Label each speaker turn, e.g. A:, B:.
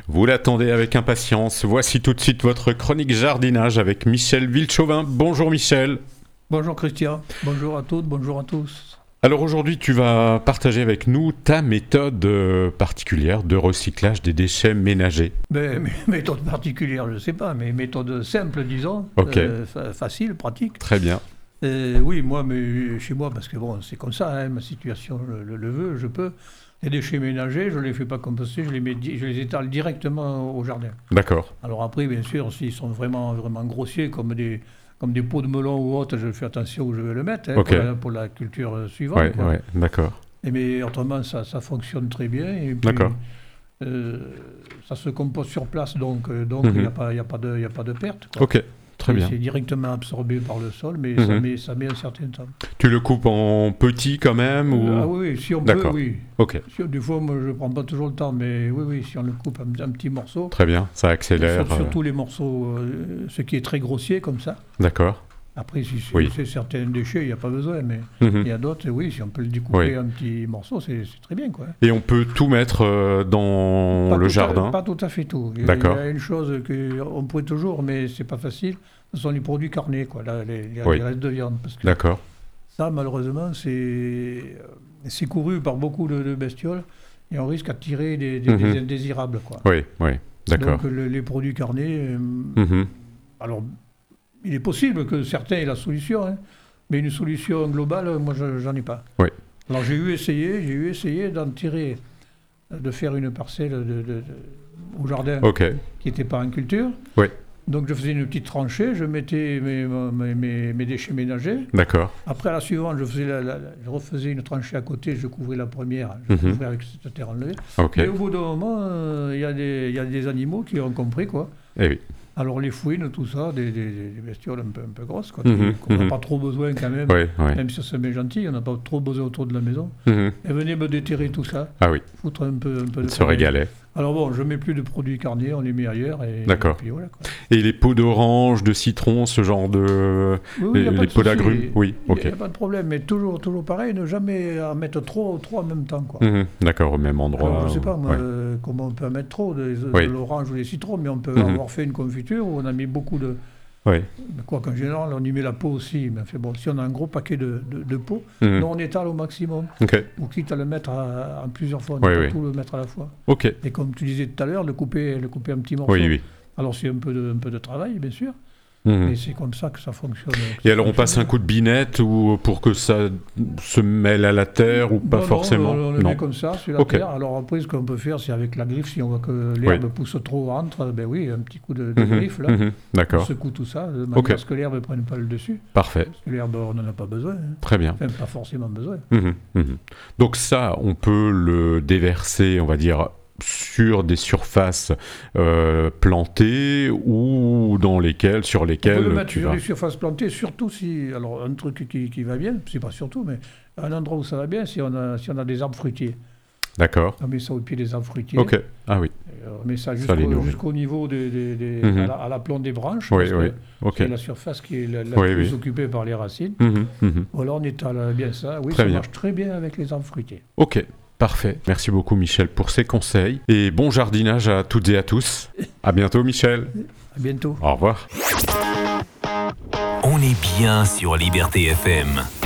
A: Vous l'attendez avec impatience. Voici tout de suite votre chronique jardinage avec Michel Villechauvin. Bonjour Michel.
B: Bonjour Christian, bonjour à toutes, bonjour à tous.
A: Alors aujourd'hui, tu vas partager avec nous ta méthode particulière de recyclage des déchets ménagers.
B: Méthode particulière, je ne sais pas, mais méthode simple, disons, facile, pratique.
A: Très bien.
B: Oui, mais chez moi, parce que bon, c'est comme ça, hein, ma situation le veut, je peux. Les déchets ménagers, je ne les fais pas composter, je les étale directement au jardin.
A: D'accord.
B: Alors après, bien sûr, s'ils sont vraiment grossiers, comme des pots de melon ou autre, je fais attention où je vais le mettre, hein, pour la culture suivante.
A: Ouais, d'accord.
B: Mais autrement, ça fonctionne très bien. Et puis,
A: d'accord.
B: Ça se compose sur place, donc il n'y a pas de perte. Quoi.
A: Ok, très bien.
B: C'est directement absorbé par le sol, mais ça met un certain temps.
A: Tu le coupes en petits quand même ou...
B: Ah oui, si on peut, oui.
A: Ok.
B: Des fois, moi, je ne prends pas toujours le temps, mais oui, si on le coupe un petit morceau.
A: Très bien, ça accélère.
B: Surtout les morceaux, ce qui est très grossier comme ça.
A: D'accord.
B: Après, si c'est certains déchets, il n'y a pas besoin, mais il y a d'autres, oui, si on peut le découper en petits morceaux, c'est très bien, quoi.
A: Et on peut tout mettre dans le jardin?
B: Pas tout à fait tout.
A: D'accord.
B: Il y a une chose qu'on pourrait toujours, mais c'est pas facile, ce sont les produits carnés, quoi, les restes de viande. Parce que
A: d'accord.
B: Ça, malheureusement, c'est couru par beaucoup de bestioles, et on risque d'attirer des indésirables, quoi.
A: Oui, d'accord.
B: Donc les produits carnés, alors... Il est possible que certains aient la solution, hein, mais une solution globale, moi, j'en ai pas.
A: Oui.
B: Alors, j'ai eu essayé d'en tirer, de faire une parcelle au jardin qui n'était pas en culture.
A: Oui.
B: Donc, je faisais une petite tranchée, je mettais mes déchets ménagers.
A: D'accord.
B: Après, à la suivante, je refaisais une tranchée à côté, je couvrais la première, je couvrais avec cette terre enlevée. Et au bout d'un moment, il y a des animaux qui ont compris, quoi.
A: Eh oui.
B: Alors les fouines, tout ça, des bestioles un peu grosses, quoi, qu'on n'a pas trop besoin quand même, même si c'est bien gentil, on n'a pas trop besoin autour de la maison. Elles venaient me déterrer tout ça, foutre un peu de...
A: Se régalait.
B: Alors bon, je ne mets plus de produits carnés, on les met ailleurs.
A: D'accord.
B: Et puis voilà, quoi.
A: Et les pots d'orange, de citron, ce genre de... les pots d'agrumes, oui, ok.
B: Il n'y a pas de problème, mais toujours pareil, ne jamais en mettre trop en même temps, quoi.
A: D'accord, au même endroit.
B: Alors, je ne sais pas, moi, comment on peut en mettre trop, de l'orange ou des citrons, mais on peut avoir fait une confiture où on a mis beaucoup de... Quoi qu'en général, on y met la peau aussi. Mais bon, si on a un gros paquet de peau, nous on étale au maximum. Ou quitte à le mettre en plusieurs fois, on ne peut pas tout le mettre à la fois. Et comme tu disais tout à l'heure, le couper un petit morceau.
A: Oui.
B: Alors c'est un peu de travail, bien sûr. Et c'est comme ça que ça fonctionne.
A: Et alors on passe un coup de binette ou pour que ça se mêle à la terre ou pas forcément?
B: Non, on le met comme ça sur la terre. Alors après, ce qu'on peut faire, c'est avec la griffe, si on voit que l'herbe pousse trop entre, ben oui, un petit coup de griffe là.
A: D'accord.
B: On secoue tout ça, de manière à ce que l'herbe ne prenne pas le dessus.
A: Parfait.
B: Parce que l'herbe, on n'en a pas besoin. Hein.
A: Très bien.
B: Enfin, pas forcément besoin.
A: Donc ça, on peut le déverser, on va dire, sur des surfaces plantées ou sur lesquelles
B: on peut le mettre sur des surfaces plantées, surtout si, alors un truc qui va bien, c'est pas surtout, mais un endroit où ça va bien, si on a des arbres fruitiers.
A: D'accord.
B: On met ça au pied des arbres fruitiers.
A: Ok. Ah oui.
B: On met ça jusqu'au niveau à l'aplomb des branches. C'est la surface qui est la plus occupée par les racines. Voilà, on étale bien ça. Oui, ça marche très bien avec les arbres fruitiers.
A: Ok. Parfait. Merci beaucoup Michel pour ces conseils. Et bon jardinage à toutes et à tous. À bientôt Michel.
B: À bientôt.
A: Au revoir.
C: On est bien sur Liberté FM.